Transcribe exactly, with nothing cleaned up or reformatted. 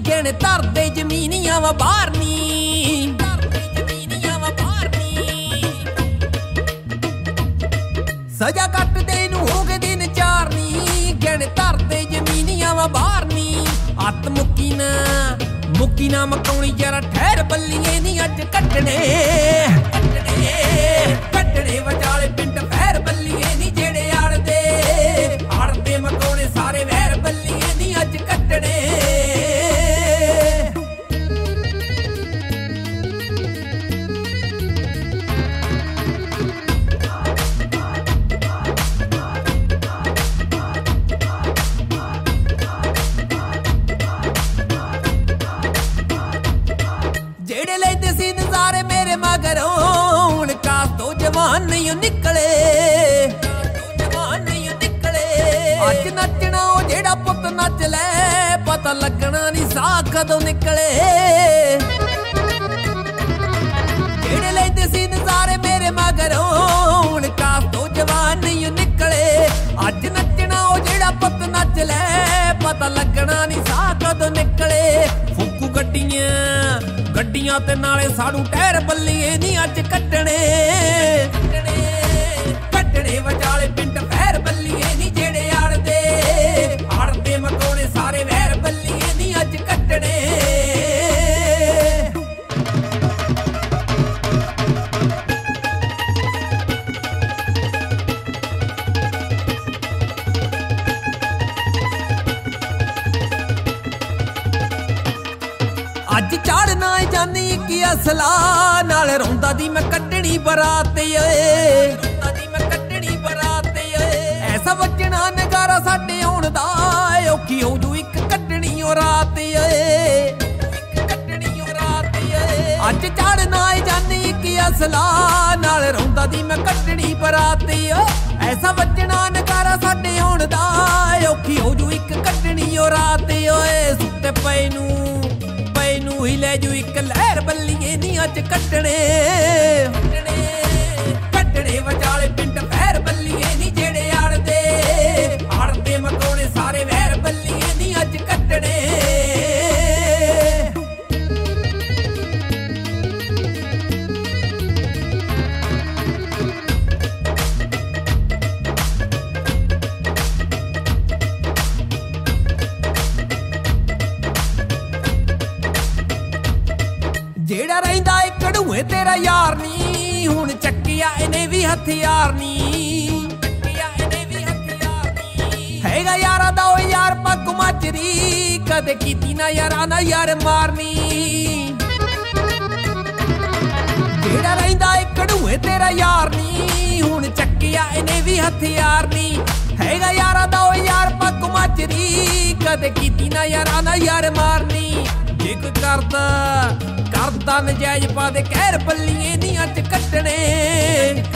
ਗਿਣ ਧਰਦੇ ਜ਼ਮੀਨੀਆਂ ਵਾ ਬਾਹਰ ਨੀ ਸਜ਼ਾ ਕੱਟਦੇ ਨੂੰ ਹੋ ਗਏ ਦਿਨ ਚਾਰ ਨੀ ਗਿਣ ਧਰਦੇ ਜ਼ਮੀਨੀਆਂ ਵਾ ਬਾਹਰ ਨੀ ਅੱਤ ਮੁੱਕੀ ਨਾ ਮੁੱਕੀ ਨਾ ਮਕਾਉਣੀ ਜਰਾ ਠਹਿਰ ਬੱਲੀਏ ਨੀ ਅੱਜ ਕੱਟਣੇ ਕੱਟਣੇ ਕੱਟਣੇ ਵਿਚਾਲੇ ਪਿੰਡ ਫੈਰ ਬੱਲੀਏ ਨੀ ਜਿਹੜੇ ਆੜਦੇ ਆੜਦੇ ਮਕਾਉਣੇ ਸਾਰੇ ਵੈਰ ਬੱਲੀਏ ਨੀ ਅੱਜ ਕੱਟਣੇ ਜਿਹੜੇ ਲੈਂਦੇ ਸੀ ਨਜ਼ਾਰੇ ਮੇਰੇ ਮਗਰੋਂ ਹੁਣ ਕਾਸ ਤੋਂ ਜਵਾਨ ਨਹੀਂ ਨਿਕਲੇ ਜਵਾਨ ਨਹੀਂ ਨਿਕਲੇ ਅੱਜ ਨੱਚਣਾ ਉਹ ਜਿਹੜਾ ਪੁੱਤ ਨੱਚ ਲੈ ਪਤਾ ਲੱਗਣਾ ਨਹੀਂ ਸਾਹ ਕਦੋਂ ਨਿਕਲੇ ਜਿਹੜੇ ਲੈਂਦੇ ਸੀ ਨਜ਼ਾਰੇ ਮੇਰੇ ਮਗਰੋਂ ਹੁਣ ਕਾਸ ਤੋਂ ਜਵਾਨ ਨਹੀਂ ਨਿਕਲੇ ਅੱਜ ਨੱਚਣਾ ਉਹ ਜਿਹੜਾ ਪੁੱਤ ਨੱਚ ਲੈ ਪਤਾ ਲੱਗਣਾ ਨਹੀਂ ਸਾਹ ਕਦੋਂ ਨਿਕਲੇ ਫੂਕੂ ਗੱਡੀਆਂ ਗੱਡੀਆਂ ਤੇ ਨਾਲੇ ਸਾੜੂ ਟਾਇਰ ਬੱਲੀਏ ਨੀ ਅੱਜ ਕੱਟਣੇ ਕੱਟਣੇ ਕੱਟਣੇ ਵਿਚਾਲੇ ਪਿੰਡ ਫੈਰ ਬੱਲੀਏ ਨੀ ਜਿਹੜੇ ਆੜਦੇ ਆੜਦੇ ਮਕਾਉਣੇ ਸਾਰੇ ਵੈਰ ਬੱਲੀਏ ਨੀ ਅੱਜ ਕੱਟਣੇ ਅੱਜ ਚੜਨਾ ਜਾਨੀ ਕੀ ਅਸਲਾ ਨਾਲ ਰੋਂਦਾ ਦੀ ਮੈਂ ਕੱਢਣੀ ਬਰਾਤ ਓਏ ਰੋਂਦਾ ਦੀ ਮੈਂ ਕੱਢਣੀ ਬਰਾਤ ਓਏ ਐਸਾ ਵੱਜਣਾ ਨਗਾਰਾ ਸਾਡੇ ਆਉਣ ਦਾ ਔਖੀ ਹੋ ਜੂ ਇੱਕ ਕੱਢਣੀ ਓ ਰਾਤ ਓਏ ਇੱਕ ਕੱਢਣੀ ਓ ਰਾਤ ਓਏ ਅੱਜ ਚੜਨਾ ਜਾਨੀ ਕੀ ਅਸਲਾ ਨਾਲ ਰੋਂਦਾ ਦੀ ਮੈਂ ਕੱਢਣੀ ਬਰਾਤ ਓਏ ਐਸਾ ਵੱਜਣਾ ਨਗਾਰਾ ਸਾਡੇ ਆਉਣ ਦਾ ਔਖੀ ਹੋ ਜੂ ਇੱਕ ਕੱਢਣੀ ਓ ਰਾਤ ਓਏ ਸੁੱਤੇ ਪਏ ਨੂੰ ਨੂੰ ਹੀ ਲੈ ਜੂ ਇੱਕ ਲਹਿਰ ਬੱਲੀਏ ਨੀ ਅੱਜ ਕੱਟਣੇ ਕੱਟਣੇ ਕੱਟਣੇ ਵਿਚਾਲੇ ਪਿੰਡ ਫੈਰ ਬੱਲੀਏ ਨੀ ਜਿਹੜੇ ਆੜਦੇ ਆੜਦੇ ਮਕਾਉਣੇ ਸਾਰੇ ਵੈਰ ਬੱਲੀਏ ਨੀ ਅੱਜ ਕੱਟਣੇ ਜਿਹੜਾ ਰਹਿੰਦਾ ਏ ਕਢੂਏ ਤੇਰਾ ਯਾਰ ਨੀ ਹੁਣ ਚੱਕਿਆ ਇਹਨੇ ਵੀ ਹਥਿਆਰ ਨੀ ਚੱਕਿਆ ਇਹਨੇ ਵੀ ਹਥਿਆਰ ਨੀ ਹੈਗਾ ਯਾਰਾਂ ਦਾ ਓ ਯਾਰ ਪੱਗ ਮਾਜਰੀ ਕਦੇ ਕੀਤੀ ਨਾ ਯਾਰਾਂ ਨਾ ਯਾਰ ਮਾਰਨੀ ਜਿਹੜਾ ਰਹਿੰਦਾ ਏ ਕਢੂਏ ਤੇਰਾ ਯਾਰ ਨੀ ਹੁਣ ਚੱਕਿਆ ਇਹਨੇ ਵੀ ਹਥਿਆਰ ਨੀ ਹੈਗਾ ਯਾਰਾਂ ਦਾ ਓ ਯਾਰ ਪੱਗ ਮਾਜਰੀ ਕਦੇ ਕੀਤੀ ਨਾ ਯਾਰਾਂ ਨਾ ਯਾਰ ਮਾਰਨੀ ਜੇ ਕੋਈ ਕਰਦਾ ਕਰਦਾ ਨਜਾਇਜ਼ ਪਾ ਦੇ ਕਹਿਰ ਬੱਲੀਏ ਨੀ ਅੱਜ ਕੱਟਣੇ